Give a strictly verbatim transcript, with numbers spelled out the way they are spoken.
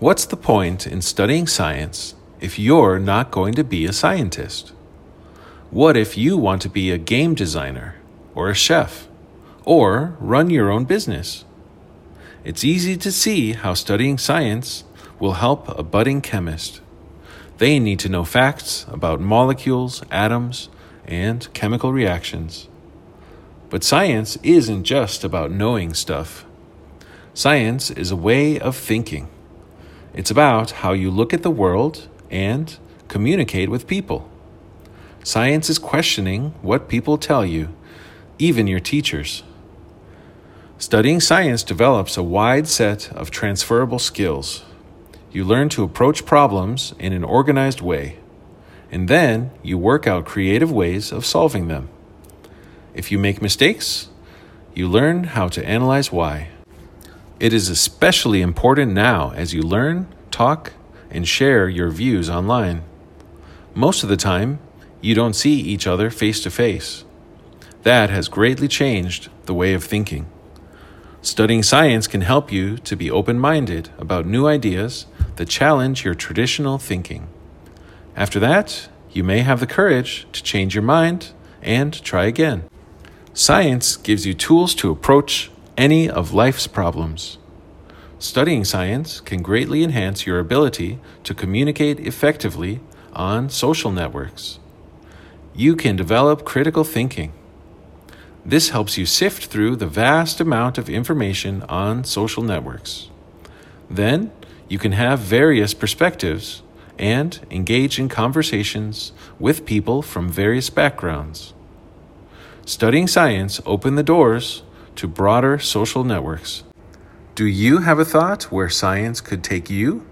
What's the point in studying science if you're not going to be a scientist? What if you want to be a game designer or a chef or run your own business? It's easy to see how studying science will help a budding chemist. They need to know facts about molecules, atoms, and chemical reactions. But science isn't just about knowing stuff. Science is a way of thinking. It's about how you look at the world and communicate with people. Science is questioning what people tell you, even your teachers. Studying science develops a wide set of transferable skills. You learn to approach problems in an organized way, and then you work out creative ways of solving them. If you make mistakes, you learn how to analyze why. It is especially important now as you learn, talk, and share your views online. Most of the time, you don't see each other face to face. That has greatly changed the way of thinking. Studying science can help you to be open-minded about new ideas that challenge your traditional thinking. After that, you may have the courage to change your mind and try again. Science gives you tools to approach any of life's problems. Studying science can greatly enhance your ability to communicate effectively on social networks. You can develop critical thinking. This helps you sift through the vast amount of information on social networks. Then, you can have various perspectives and engage in conversations with people from various backgrounds. Studying science opens the doors to broader social networks. Do you have a thought where science could take you?